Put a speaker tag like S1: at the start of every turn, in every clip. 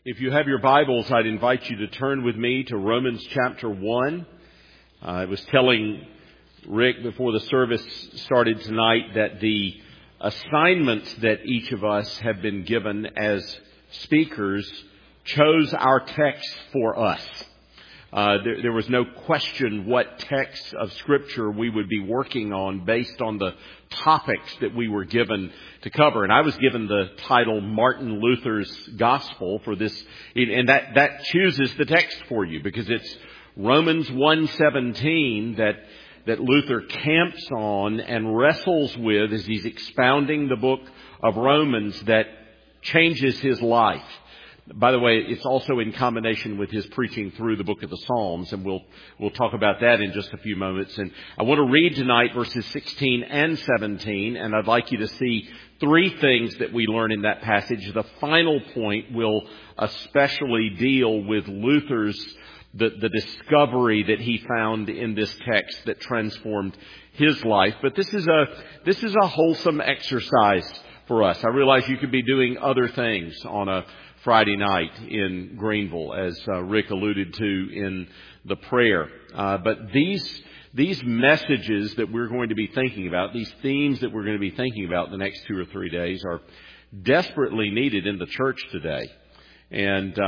S1: If you have your Bibles, I'd invite you to turn with me to Romans chapter 1. I was telling Rick before the service started tonight that the assignments that each of us have been given as speakers chose our text for us. There was no question what texts of Scripture we would be working on based on the topics that we were given to cover. And I was given the title Martin Luther's Gospel for this, and that chooses the text for you because it's Romans 1:17 that Luther camps on and wrestles with as he's expounding the book of Romans that changes his life. By the way, it's also in combination with his preaching through the book of the Psalms, and we'll talk about that in just a few moments. And I want to read tonight verses 16 and 17, and I'd like you to see three things that we learn in that passage. The final point will especially deal with Luther's the discovery that he found in this text that transformed his life. But this is a wholesome exercise for us. I realize you could be doing other things on a Friday night in Greenville, as Rick alluded to in the prayer. But these messages that we're going to be thinking about, these themes that we're going to be thinking about the next 2 or 3 days, are desperately needed in the church today. And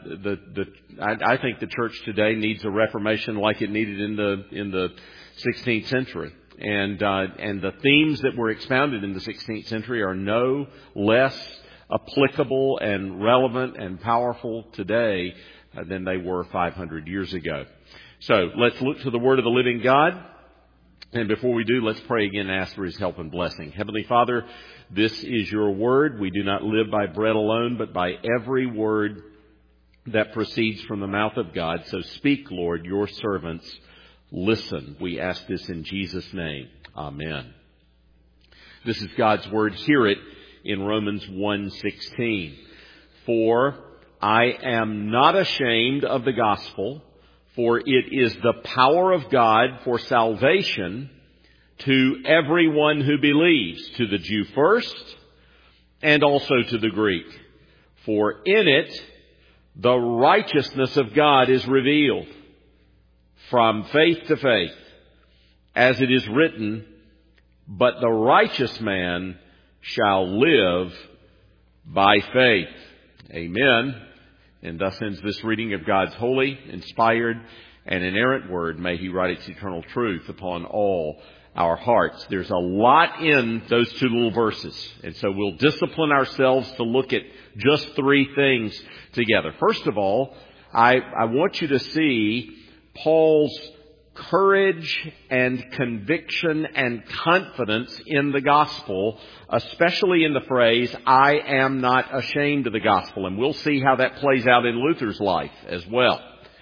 S1: I think the church today needs a reformation like it needed in the 16th century. And the themes that were expounded in the 16th century are no less applicable and relevant and powerful today than they were 500 years ago. So let's look to the Word of the living God. And before we do, let's pray again and ask for His help and blessing. Heavenly Father, this is Your Word. We do not live by bread alone, but by every word that proceeds from the mouth of God. So speak, Lord, Your servants listen. We ask this in Jesus' name. Amen. This is God's Word. Hear it in Romans 1:16. For I am not ashamed of the gospel, for it is the power of God for salvation to everyone who believes, to the Jew first, and also to the Greek. For in it the righteousness of God is revealed from faith to faith, as it is written, but the righteous man shall live by faith. Amen. And thus ends this reading of God's holy, inspired, and inerrant word. May He write its eternal truth upon all our hearts. There's a lot in those two little verses. And so we'll discipline ourselves to look at just three things together. First of all, I want you to see Paul's courage and conviction and confidence in the gospel, especially in the phrase, I am not ashamed of the gospel. And we'll see how that plays out in Luther's life as well.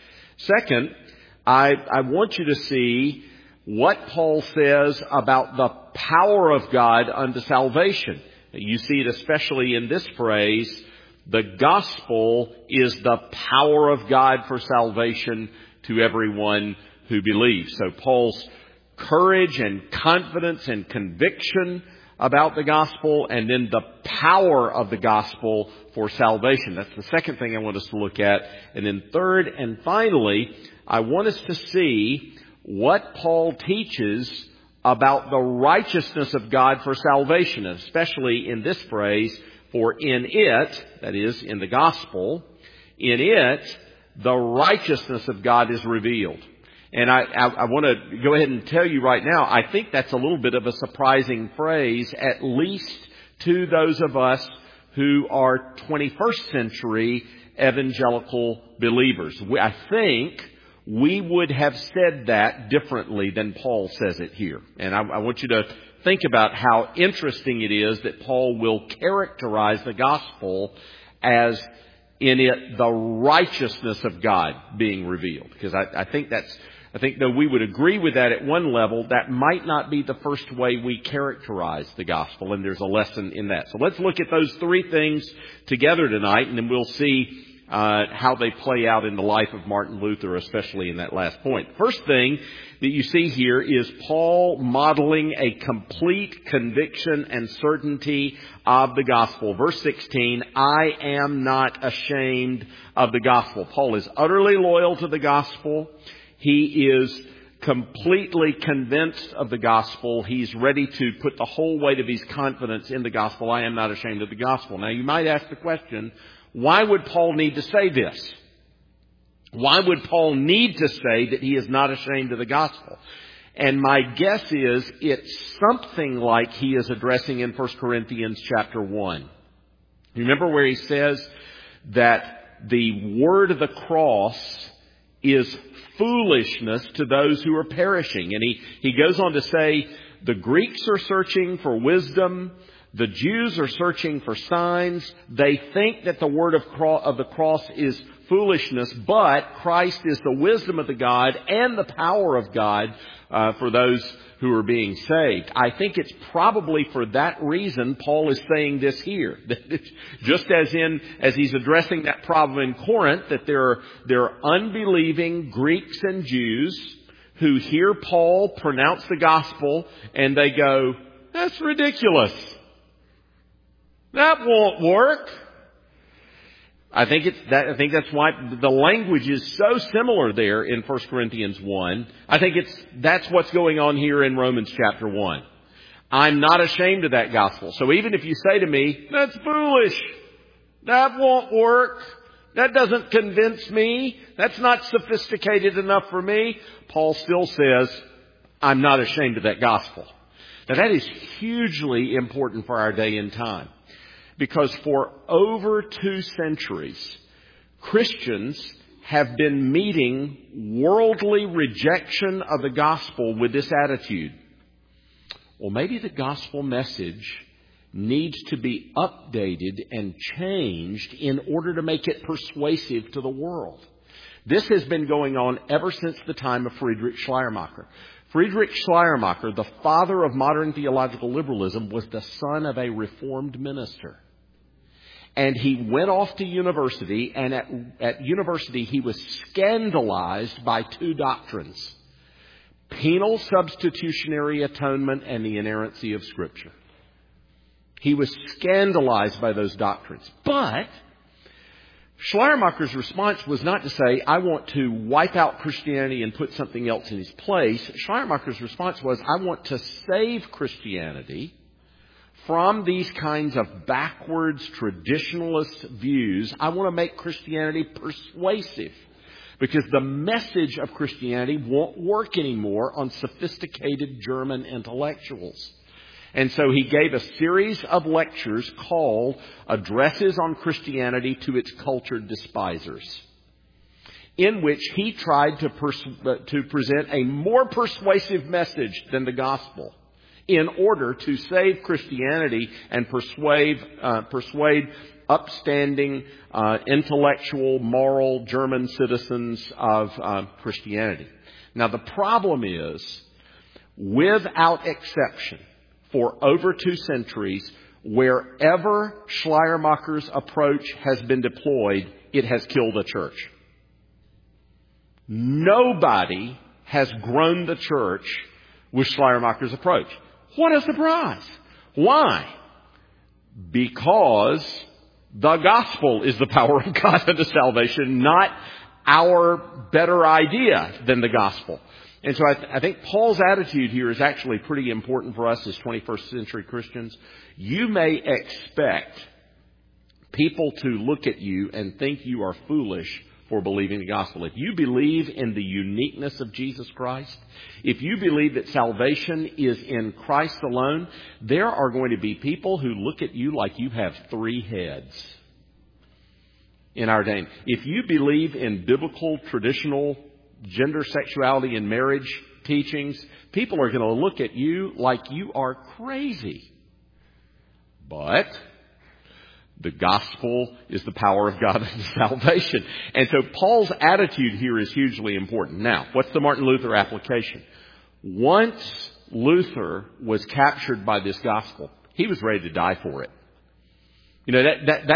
S1: Second, I want you to see what Paul says about the power of God unto salvation. You see it especially in this phrase, the gospel is the power of God for salvation to everyone who believes. So Paul's courage and confidence and conviction about the gospel, and then the power of the gospel for salvation. That's the second thing I want us to look at. And then third and finally, I want us to see what Paul teaches about the righteousness of God for salvation, especially in this phrase, for in it, that is, in the gospel, in it, the righteousness of God is revealed. And I want to go ahead and tell you right now, I think that's a little bit of a surprising phrase, at least to those of us who are 21st century evangelical believers. I think we would have said that differently than Paul says it here. And I want you to think about how interesting it is that Paul will characterize the gospel as in it the righteousness of God being revealed. Because I think though we would agree with that at one level, that might not be the first way we characterize the gospel, and there's a lesson in that. So let's look at those three things together tonight, and then we'll see how they play out in the life of Martin Luther, especially in that last point. First thing that you see here is Paul modeling a complete conviction and certainty of the gospel. Verse 16, I am not ashamed of the gospel. Paul is utterly loyal to the gospel. He is completely convinced of the gospel. He's ready to put the whole weight of his confidence in the gospel. I am not ashamed of the gospel. Now, you might ask the question, why would Paul need to say this? Why would Paul need to say that he is not ashamed of the gospel? And my guess is it's something like he is addressing in 1 Corinthians chapter 1. You remember where he says that the word of the cross is foolishness to those who are perishing. And he goes on to say the Greeks are searching for wisdom. The Jews are searching for signs. They think that the word of the cross is foolishness, but Christ is the wisdom of the God and the power of God for those who are being saved. I think it's probably for that reason Paul is saying this here. Just as he's addressing that problem in Corinth, that there are unbelieving Greeks and Jews who hear Paul pronounce the gospel and they go, that's ridiculous. That won't work. I think that's why the language is so similar there in 1 Corinthians 1. I think that's what's going on here in Romans chapter 1. I'm not ashamed of that gospel. So even if you say to me, that's foolish. That won't work. That doesn't convince me. That's not sophisticated enough for me. Paul still says, I'm not ashamed of that gospel. Now that is hugely important for our day and time. Because for over 2 centuries, Christians have been meeting worldly rejection of the gospel with this attitude. Well, maybe the gospel message needs to be updated and changed in order to make it persuasive to the world. This has been going on ever since the time of Friedrich Schleiermacher. Friedrich Schleiermacher, the father of modern theological liberalism, was the son of a Reformed minister. And he went off to university, and at university he was scandalized by 2 doctrines: penal substitutionary atonement and the inerrancy of Scripture. He was scandalized by those doctrines. But Schleiermacher's response was not to say, I want to wipe out Christianity and put something else in its place. Schleiermacher's response was, I want to save Christianity from these kinds of backwards traditionalist views. I want to make Christianity persuasive, because the message of Christianity won't work anymore on sophisticated German intellectuals. And so he gave a series of lectures called Addresses on Christianity to its Cultured Despisers, in which he tried to present a more persuasive message than the gospel in order to save Christianity and persuade upstanding, intellectual, moral German citizens of Christianity. Now the problem is, without exception, for over 2 centuries, wherever Schleiermacher's approach has been deployed, it has killed a church. Nobody has grown the church with Schleiermacher's approach. What a surprise! Why? Because the gospel is the power of God unto salvation, not our better idea than the gospel. And so I think Paul's attitude here is actually pretty important for us as 21st century Christians. You may expect people to look at you and think you are foolish for believing the gospel. If you believe in the uniqueness of Jesus Christ, if you believe that salvation is in Christ alone, there are going to be people who look at you like you have 3 heads in our day. If you believe in biblical, traditional gender, sexuality, and marriage teachings, people are going to look at you like you are crazy. But the gospel is the power of God unto salvation. And so Paul's attitude here is hugely important. Now, what's the Martin Luther application? Once Luther was captured by this gospel, he was ready to die for it. You know,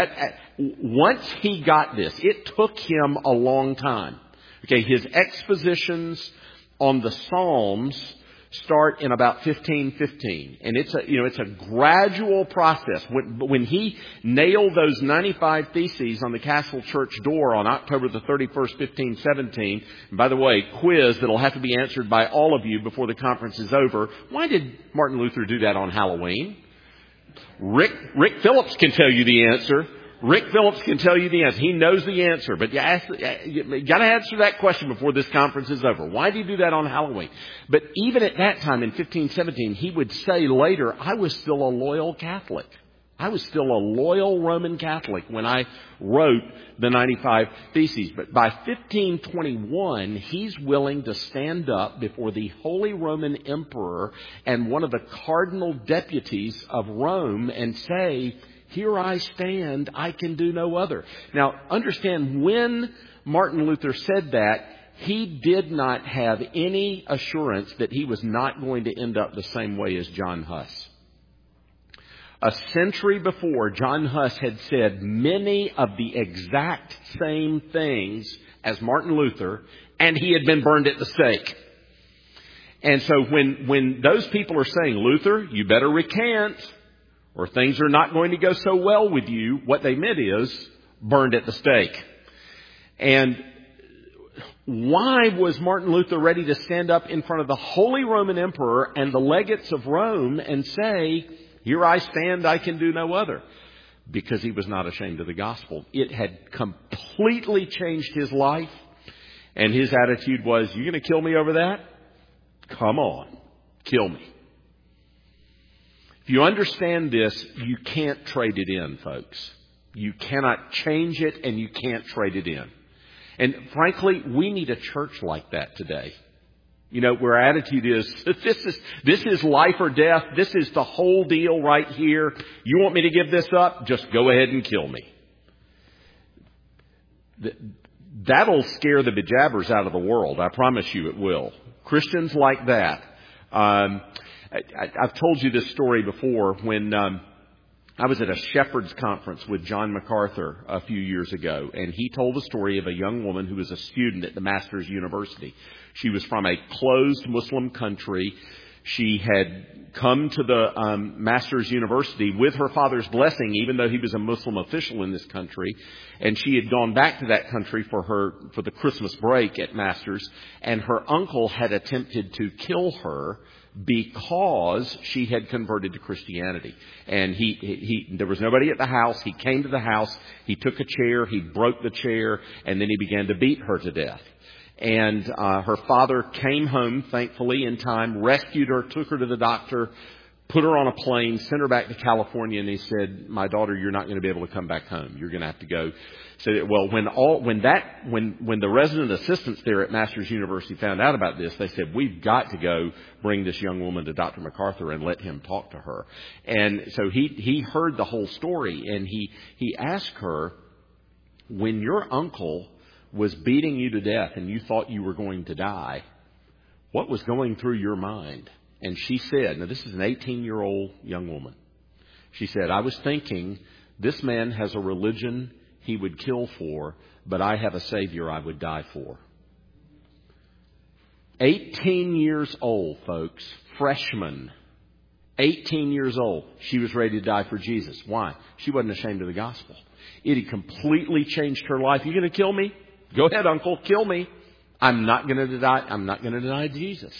S1: once he got this, it took him a long time. Okay, his expositions on the Psalms start in about 1515. And it's a gradual process. When he nailed those 95 theses on the Castle Church door on October the 31st, 1517, and by the way, quiz that'll have to be answered by all of you before the conference is over. Why did Martin Luther do that on Halloween? Rick Phillips can tell you the answer. Rick Phillips can tell you the answer. He knows the answer. But you got to answer that question before this conference is over. Why do you do that on Halloween? But even at that time in 1517, he would say later, I was still a loyal Catholic. I was still a loyal Roman Catholic when I wrote the 95 Theses. But by 1521, he's willing to stand up before the Holy Roman Emperor and one of the cardinal deputies of Rome and say, here I stand, I can do no other. Now, understand, when Martin Luther said that, he did not have any assurance that he was not going to end up the same way as John Huss. A century before, John Huss had said many of the exact same things as Martin Luther, and he had been burned at the stake. And so when those people are saying, Luther, you better recant, or things are not going to go so well with you, what they meant is burned at the stake. And why was Martin Luther ready to stand up in front of the Holy Roman Emperor and the legates of Rome and say, here I stand, I can do no other? Because he was not ashamed of the gospel. It had completely changed his life. And his attitude was, you're going to kill me over that? Come on, kill me. If you understand this, you can't trade it in, folks. You cannot change it and you can't trade it in. And frankly, we need a church like that today. You know, where our attitude is, this is life or death. This is the whole deal right here. You want me to give this up? Just go ahead and kill me. That'll scare the bejabbers out of the world. I promise you it will. Christians like that. I've told you this story before when I was at a shepherd's conference with John MacArthur a few years ago, and he told the story of a young woman who was a student at the Masters University. She was from a closed Muslim country. She had come to the Masters University with her father's blessing, even though he was a Muslim official in this country. And she had gone back to that country for the Christmas break at Masters, and her uncle had attempted to kill her because she had converted to Christianity. And there was nobody at the house. He came to the house. He took a chair. He broke the chair, and then he began to beat her to death. And her father came home, thankfully, in time, rescued her, took her to the doctor, put her on a plane, sent her back to California, and he said, my daughter, you're not going to be able to come back home. You're going to have to go. So, well, when the resident assistants there at Masters University found out about this, they said, we've got to go bring this young woman to Dr. MacArthur and let him talk to her. And so he heard the whole story, and he asked her, when your uncle was beating you to death and you thought you were going to die, what was going through your mind? And she said, now this is an 18-year-old young woman. She said, I was thinking, this man has a religion he would kill for, but I have a Savior I would die for. 18 years old, folks, freshman, 18 years old. She was ready to die for Jesus. Why? She wasn't ashamed of the gospel. It had completely changed her life. You going to kill me? Go ahead, uncle, kill me. I'm not going to deny. I'm not going to deny Jesus.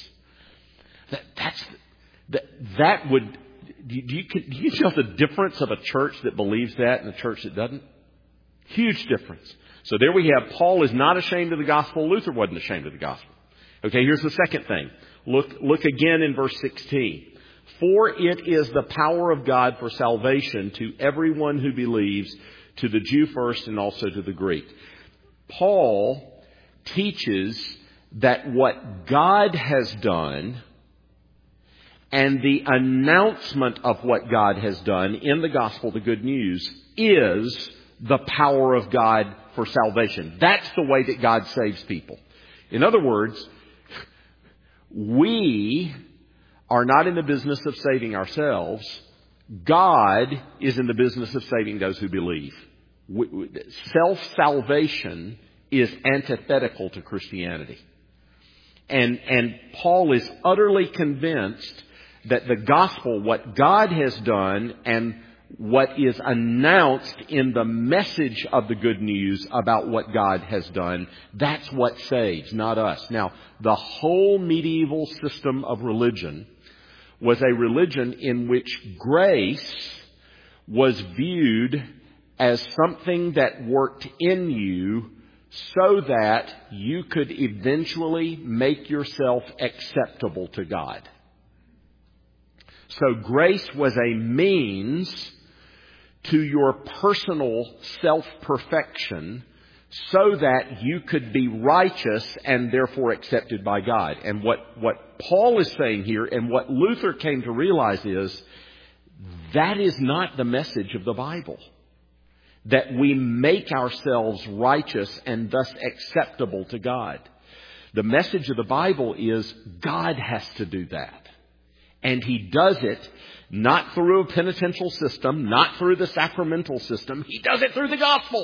S1: That would. Do you tell the difference of a church that believes that and a church that doesn't? Huge difference. So there we have. Paul is not ashamed of the gospel. Luther wasn't ashamed of the gospel. Okay, here's the second thing. Look again in verse 16. For it is the power of God for salvation to everyone who believes, to the Jew first and also to the Greek. Paul teaches that what God has done and the announcement of what God has done in the gospel, the good news, is the power of God for salvation. That's the way that God saves people. In other words, we are not in the business of saving ourselves. God is in the business of saving those who believe. Self-salvation is antithetical to Christianity. And Paul is utterly convinced that the gospel, what God has done and what is announced in the message of the good news about what God has done, that's what saves, not us. Now, the whole medieval system of religion was a religion in which grace was viewed as something that worked in you so that you could eventually make yourself acceptable to God. So grace was a means to your personal self-perfection so that you could be righteous and therefore accepted by God. And what Paul is saying here and what Luther came to realize is that is not the message of the Bible. That we make ourselves righteous and thus acceptable to God. The message of the Bible is God has to do that. And He does it not through a penitential system, not through the sacramental system. He does it through the gospel.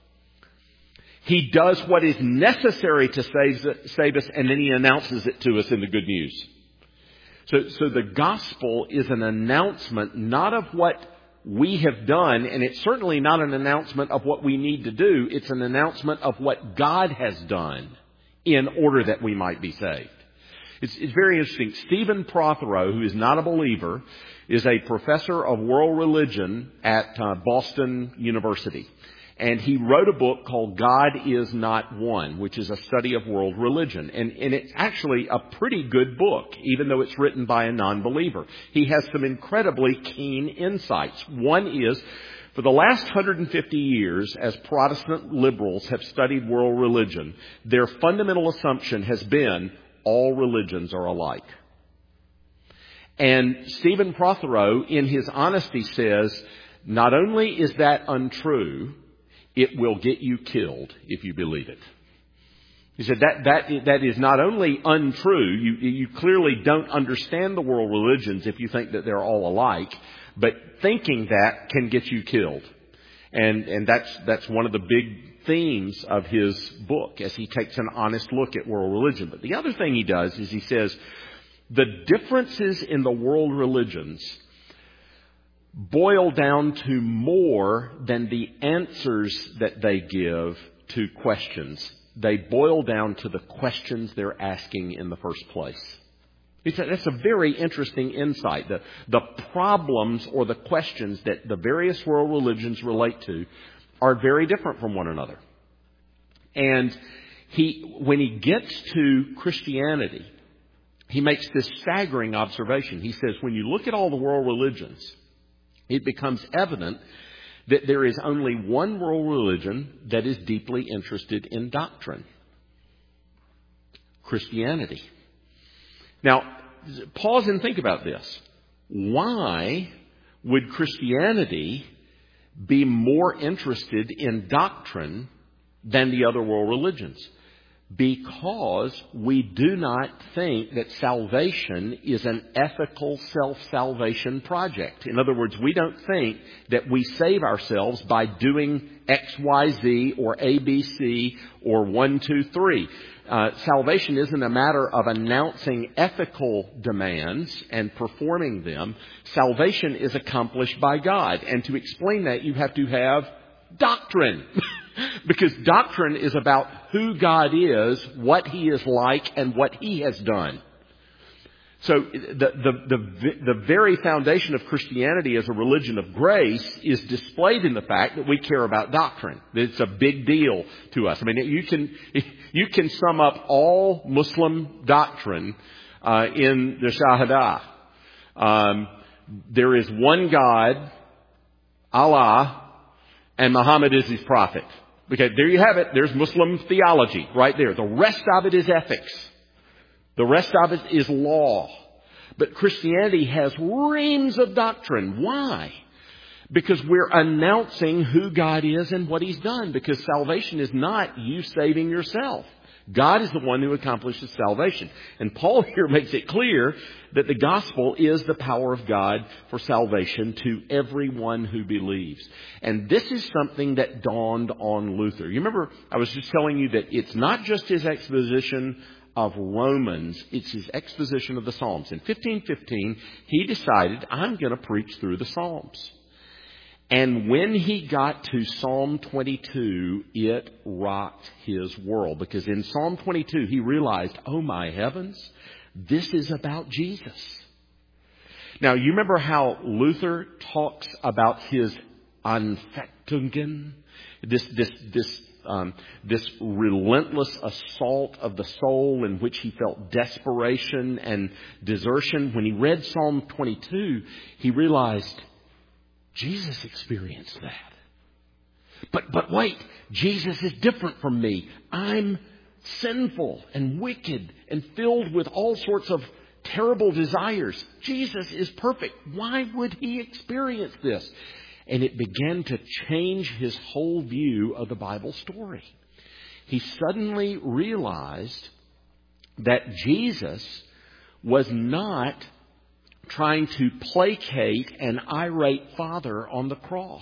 S1: He does what is necessary to save us, and then He announces it to us in the good news. So the gospel is an announcement not of what we have done, and it's certainly not an announcement of what we need to do. It's an announcement of what God has done in order that we might be saved. It's very interesting. Stephen Prothero, who is not a believer, is a professor of world religion at Boston University. And he wrote a book called God Is Not One, which is a study of world religion. And it's actually a pretty good book, even though it's written by a non-believer. He has some incredibly keen insights. One is, for the last 150 years, as Protestant liberals have studied world religion, their fundamental assumption has been all religions are alike. And Stephen Prothero, in his honesty, says, not only is that untrue, it will get you killed if you believe it. He said that is not only untrue, you clearly don't understand the world religions if you think that they're all alike, but thinking that can get you killed. And that's one of the big themes of his book as he takes an honest look at world religion. But the other thing he does is he says the differences in the world religions boil down to more than the answers that they give to questions. They boil down to the questions they're asking in the first place. That's a very interesting insight. The problems or the questions that the various world religions relate to are very different from one another. And when he gets to Christianity, he makes this staggering observation. He says, when you look at all the world religions, it becomes evident that there is only one world religion that is deeply interested in doctrine. Christianity. Now, pause and think about this. Why would Christianity be more interested in doctrine than the other world religions? Because we do not think that salvation is an ethical self-salvation project. In other words, we don't think that we save ourselves by doing X, Y, Z or A, B, C or 1, 2, 3. Salvation isn't a matter of announcing ethical demands and performing them. Salvation is accomplished by God. And to explain that, you have to have doctrine. Because doctrine is about who God is, what He is like, and what He has done. So the very foundation of Christianity as a religion of grace is displayed in the fact that we care about doctrine. It's a big deal to us. I mean, you can sum up all Muslim doctrine in the Shahadah. There is one God, Allah, and Muhammad is His prophet. Okay, there you have it. There's Muslim theology right there. The rest of it is ethics. The rest of it is law. But Christianity has reams of doctrine. Why? Because we're announcing who God is and what He's done. Because salvation is not you saving yourself. God is the one who accomplishes salvation. And Paul here makes it clear that the gospel is the power of God for salvation to everyone who believes. And this is something that dawned on Luther. You remember, I was just telling you that it's not just his exposition of Romans, it's his exposition of the Psalms. In 1515, he decided, I'm going to preach through the Psalms. And when he got to Psalm 22, it rocked his world. Because in Psalm 22, he realized, oh my heavens, this is about Jesus. Now, you remember how Luther talks about his Anfechtungen? This relentless assault of the soul in which he felt desperation and desertion. When he read Psalm 22, he realized, Jesus experienced that. But wait, Jesus is different from me. I'm sinful and wicked and filled with all sorts of terrible desires. Jesus is perfect. Why would he experience this? And it began to change his whole view of the Bible story. He suddenly realized that Jesus was not trying to placate an irate father on the cross,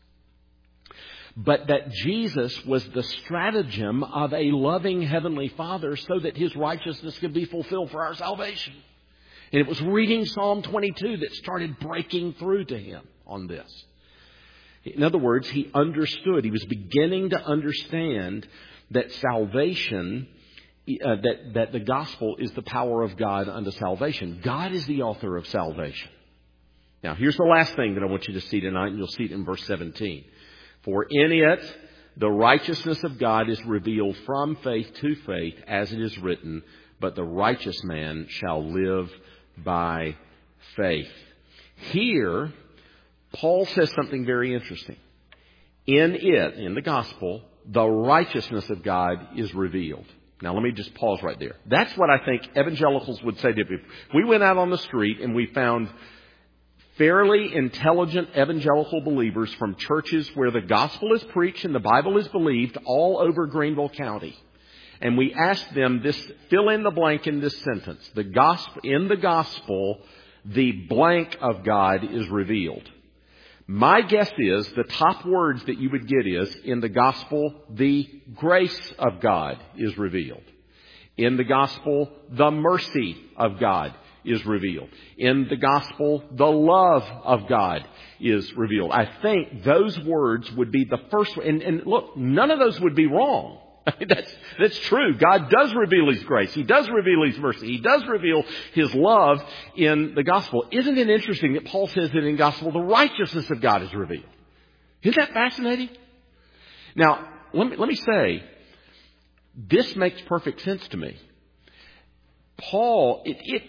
S1: but that Jesus was the stratagem of a loving heavenly Father so that his righteousness could be fulfilled for our salvation. And it was reading Psalm 22 that started breaking through to him on this. In other words, he understood, he was beginning to understand that salvation, that the gospel is the power of God unto salvation. God is the author of salvation. Now, here's the last thing that I want you to see tonight, and you'll see it in verse 17. For in it, the righteousness of God is revealed from faith to faith, as it is written, but the righteous man shall live by faith. Here, Paul says something very interesting. In it, in the gospel, the righteousness of God is revealed. Now, let me just pause right there. That's what I think evangelicals would say to people. If we went out on the street and we found fairly intelligent evangelical believers from churches where the gospel is preached and the Bible is believed all over Greenville County, and we asked them this, fill in the blank in this sentence. In the gospel, the blank of God is revealed. My guess is the top words that you would get is, in the gospel, the grace of God is revealed. In the gospel, the mercy of God is revealed. In the gospel, the love of God is revealed. I think those words would be the first. And look, none of those would be wrong. That's true. God does reveal His grace. He does reveal His mercy. He does reveal His love in the gospel. Isn't it interesting that Paul says that in the gospel the righteousness of God is revealed? Isn't that fascinating? Now, let me say, this makes perfect sense to me. Paul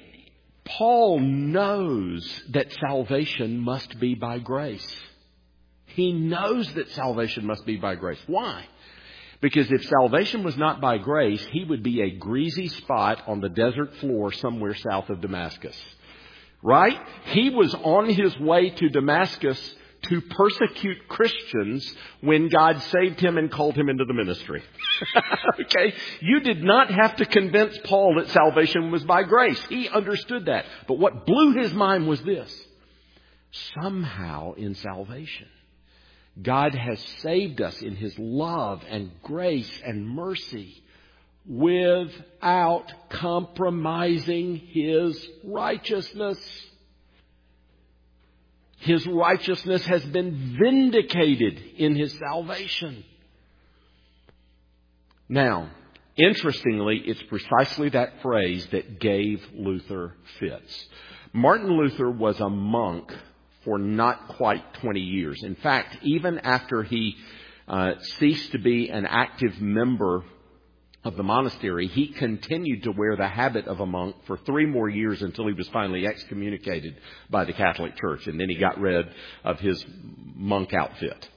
S1: knows that salvation must be by grace. He knows that salvation must be by grace. Why? Because if salvation was not by grace, he would be a greasy spot on the desert floor somewhere south of Damascus. Right? He was on his way to Damascus to persecute Christians when God saved him and called him into the ministry. Okay? You did not have to convince Paul that salvation was by grace. He understood that. But what blew his mind was this. Somehow in salvation, God has saved us in His love and grace and mercy without compromising His righteousness. His righteousness has been vindicated in His salvation. Now, interestingly, it's precisely that phrase that gave Luther fits. Martin Luther was a monk for not quite 20 years. In fact, even after he ceased to be an active member of the monastery, he continued to wear the habit of a monk for 3 more years until he was finally excommunicated by the Catholic Church. And then he got rid of his monk outfit.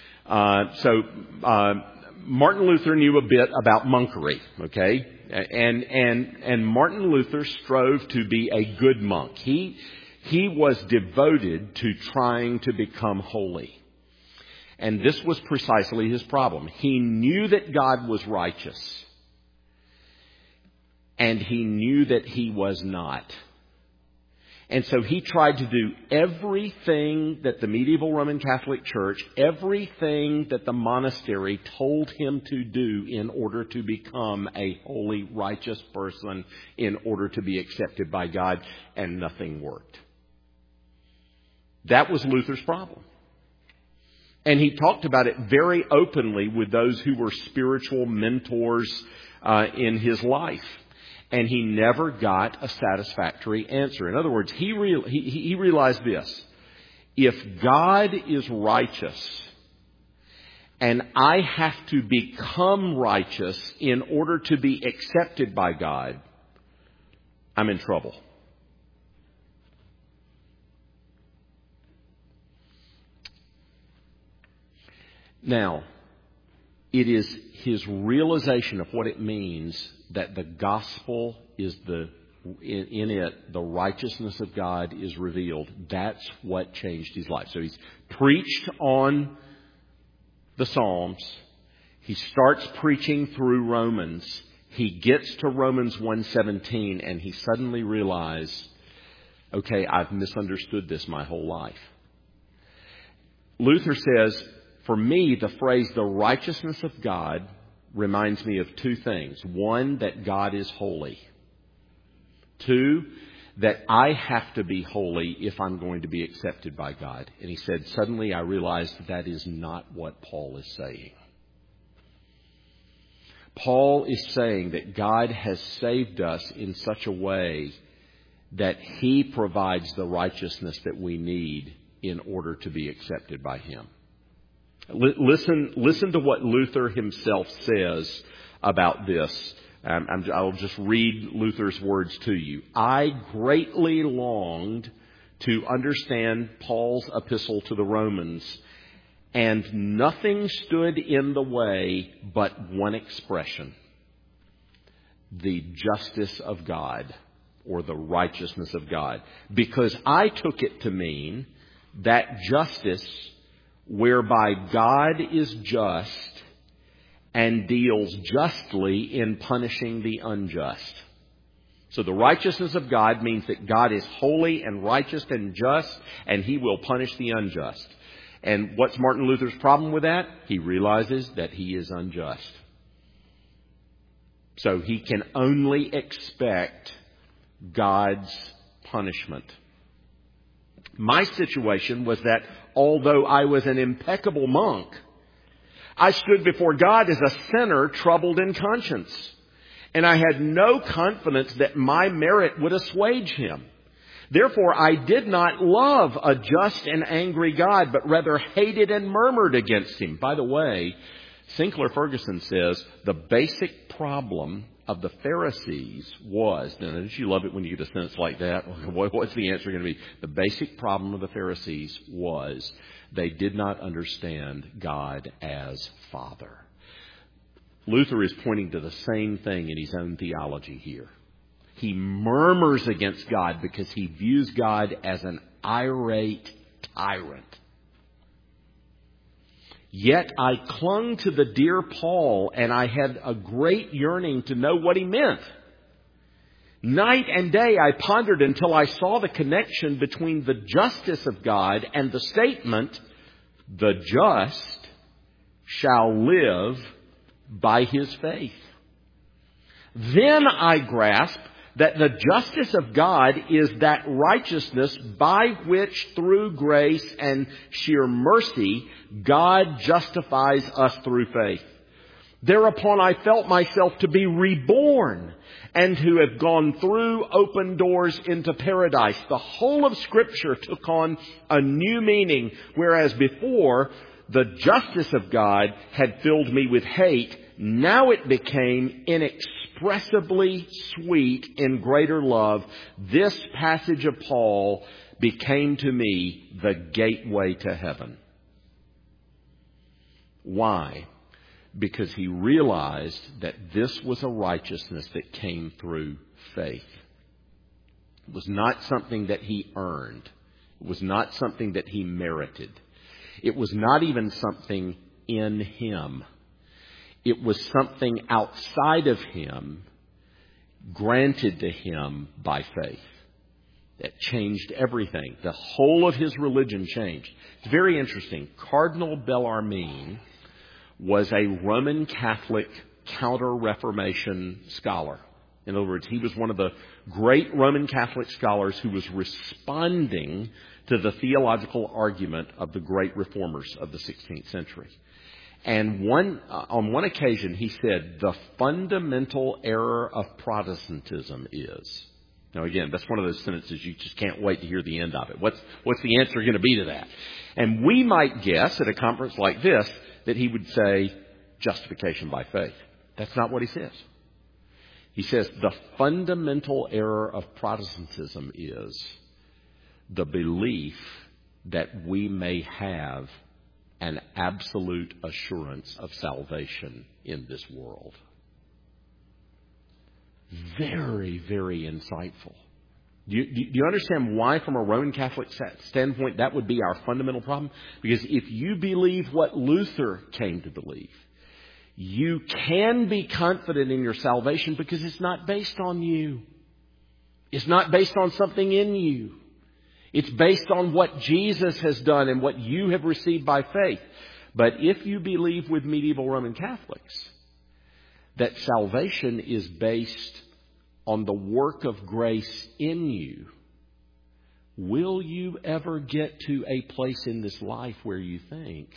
S1: Martin Luther knew a bit about monkery, okay? And Martin Luther strove to be a good monk. He was devoted to trying to become holy. And this was precisely his problem. He knew that God was righteous. and he knew that he was not. And so he tried to do everything that the medieval Roman Catholic Church, everything that the monastery told him to do in order to become a holy, righteous person, in order to be accepted by God, and nothing worked. That was Luther's problem. And he talked about it very openly with those who were spiritual mentors in his life. And he never got a satisfactory answer. In other words, he realized this. If God is righteous and I have to become righteous in order to be accepted by God, I'm in trouble. Now, it is his realization of what it means that the gospel is in it, the righteousness of God is revealed. That's what changed his life. So he's preached on the Psalms. He starts preaching through Romans. He gets to Romans 1:17 and he suddenly realizes, okay, I've misunderstood this my whole life. Luther says, for me, the phrase, the righteousness of God, reminds me of two things. One, that God is holy. Two, that I have to be holy if I'm going to be accepted by God. And he said, suddenly I realized that is not what Paul is saying. Paul is saying that God has saved us in such a way that he provides the righteousness that we need in order to be accepted by him. Listen to what Luther himself says about this. I'll just read Luther's words to you. I greatly longed to understand Paul's epistle to the Romans, and nothing stood in the way but one expression: the justice of God, or the righteousness of God. Because I took it to mean that justice whereby God is just and deals justly in punishing the unjust. So the righteousness of God means that God is holy and righteous and just, and he will punish the unjust. And what's Martin Luther's problem with that? He realizes that he is unjust. So he can only expect God's punishment. My situation was that although I was an impeccable monk, I stood before God as a sinner troubled in conscience. And I had no confidence that my merit would assuage him. Therefore, I did not love a just and angry God, but rather hated and murmured against him. By the way, Sinclair Ferguson says the basic problem of the Pharisees was, now don't you love it when you get a sentence like that? What's the answer going to be? The basic problem of the Pharisees was they did not understand God as Father. Luther is pointing to the same thing in his own theology here. He murmurs against God because he views God as an irate tyrant. Yet I clung to the dear Paul, and I had a great yearning to know what he meant. Night and day I pondered until I saw the connection between the justice of God and the statement, the just shall live by his faith. Then I grasped that the justice of God is that righteousness by which through grace and sheer mercy God justifies us through faith. Thereupon I felt myself to be reborn and to have gone through open doors into paradise. The whole of Scripture took on a new meaning, whereas before the justice of God had filled me with hate. Now it became inexpressibly sweet in greater love. This passage of Paul became to me the gateway to heaven. Why? Because he realized that this was a righteousness that came through faith. It was not something that he earned. It was not something that he merited. It was not even something in him. It was something outside of him granted to him by faith. That changed everything. The whole of his religion changed. It's very interesting. Cardinal Bellarmine was a Roman Catholic Counter-Reformation scholar. In other words, he was one of the great Roman Catholic scholars who was responding to the theological argument of the great reformers of the 16th century. And on one occasion, he said, the fundamental error of Protestantism is... Now, again, that's one of those sentences you just can't wait to hear the end of it. What's the answer going to be to that? And we might guess at a conference like this that he would say justification by faith. That's not what he says. He says the fundamental error of Protestantism is the belief that we may have an absolute assurance of salvation in this world. Very, very insightful. Do you understand why, from a Roman Catholic standpoint, that would be our fundamental problem? Because if you believe what Luther came to believe, you can be confident in your salvation because it's not based on you. It's not based on something in you. It's based on what Jesus has done and what you have received by faith. But if you believe with medieval Roman Catholics that salvation is based on the work of grace in you, will you ever get to a place in this life where you think,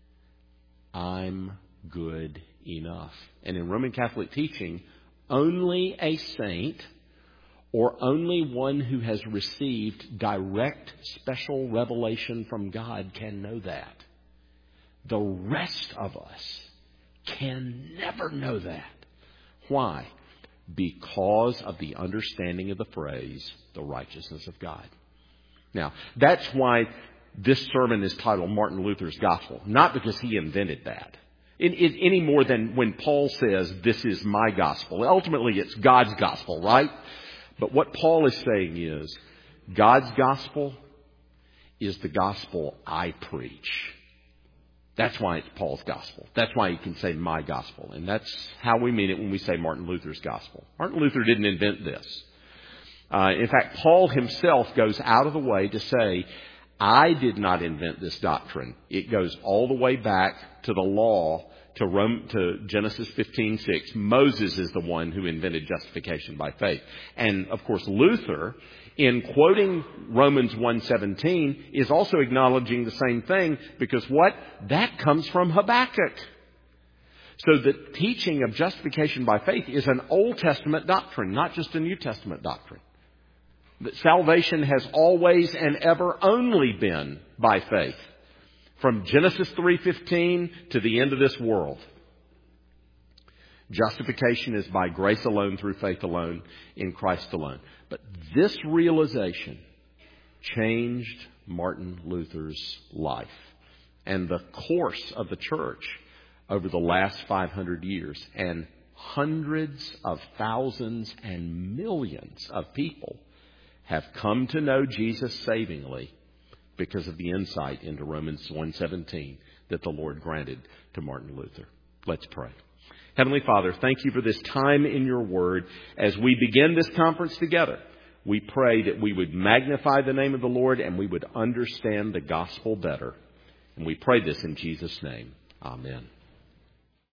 S1: I'm good enough? And in Roman Catholic teaching, only a saint or only one who has received direct special revelation from God can know that. The rest of us can never know that. Why? Because of the understanding of the phrase, the righteousness of God. Now, that's why this sermon is titled Martin Luther's Gospel. Not because he invented that. Any more than when Paul says, this is my gospel. Ultimately, it's God's gospel, right? But what Paul is saying is, God's gospel is the gospel I preach. That's why it's Paul's gospel. That's why he can say my gospel. And that's how we mean it when we say Martin Luther's gospel. Martin Luther didn't invent this. In fact, Paul himself goes out of the way to say, I did not invent this doctrine. It goes all the way back to the law, to Genesis 15:6. Moses is the one who invented justification by faith. And, of course, Luther, in quoting Romans 1:17, is also acknowledging the same thing because what? That comes from Habakkuk. So the teaching of justification by faith is an Old Testament doctrine, not just a New Testament doctrine. That salvation has always and ever only been by faith. From Genesis 3:15 to the end of this world. Justification is by grace alone, through faith alone, in Christ alone. But this realization changed Martin Luther's life and the course of the church over the last 500 years. And hundreds of thousands and millions of people have come to know Jesus savingly because of the insight into Romans 1:17 that the Lord granted to Martin Luther. Let's pray. Heavenly Father, thank you for this time in your word. As we begin this conference together, we pray that we would magnify the name of the Lord and we would understand the gospel better. And we pray this in Jesus' name. Amen.